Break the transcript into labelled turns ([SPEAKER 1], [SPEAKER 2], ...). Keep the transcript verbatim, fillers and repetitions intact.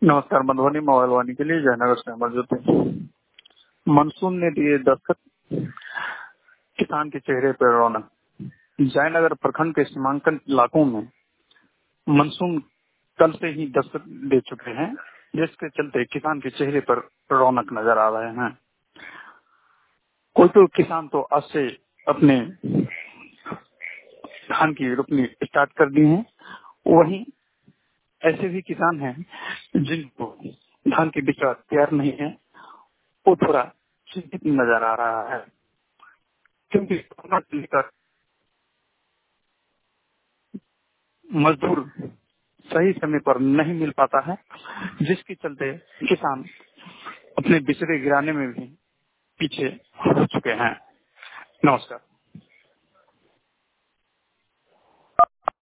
[SPEAKER 1] नमस्कार। मधुबनी मोबाइल वाणी के लिए जयनगर से मौजूद है। मानसून ने दिए दस्तक, किसान के चेहरे पर रौनक। जयनगर प्रखंड के सीमांकन इलाकों में मानसून कल से ही दस्तक दे चुके हैं, जिसके चलते किसान के चेहरे पर रौनक नजर आ रहे हैं। कोई तो किसान तो आज से अपने धान की रोपनी स्टार्ट कर दी है। वहीं ऐसे भी किसान हैं जिनको धान की बिचड़ा तैयार नहीं है, वो थोड़ा चिंतित नजर आ रहा है, क्योंकि कोरोना को लेकर मजदूर सही समय पर नहीं मिल पाता है, जिसके चलते किसान अपने बिचड़े गिराने में भी पीछे हो चुके हैं। नमस्कार।